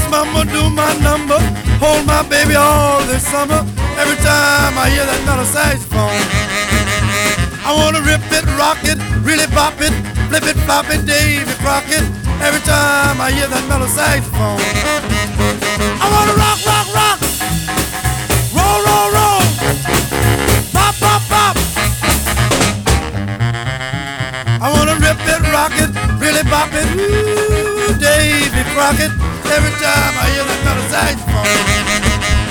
mama, do my number. Hold my baby all this summer. Every time I hear that metal saxophone, I wanna rip it, rock it, really bop it, flip it, flop it, Davy Crockett. Every time I hear that metal saxophone, I wanna rock, rock, rock, roll, roll, roll, pop, pop, pop. I wanna rip it, rock it, really bop it, ooh, Davy Crockett. Every time I hear that metal saxophone.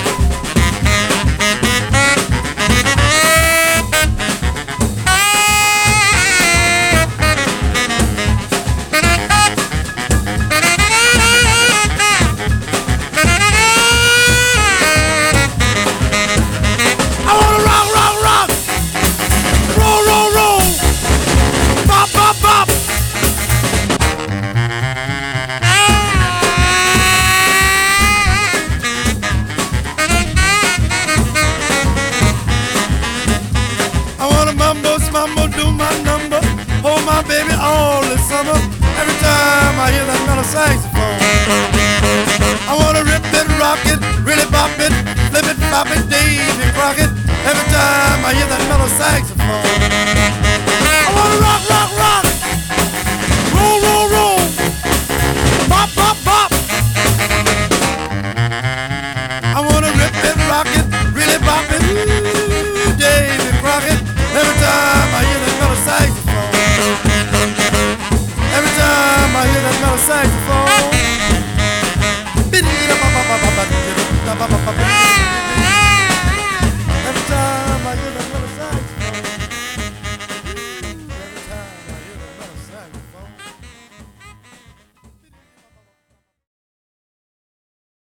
Mumbo, do my number. Hold my baby all this summer. Every time I hear that metal saxophone, I wanna rip it, rock it, really bop it, flip it, flop it, Davy Crockett. Every time I hear that metal saxophone, I wanna rock, rock, rock.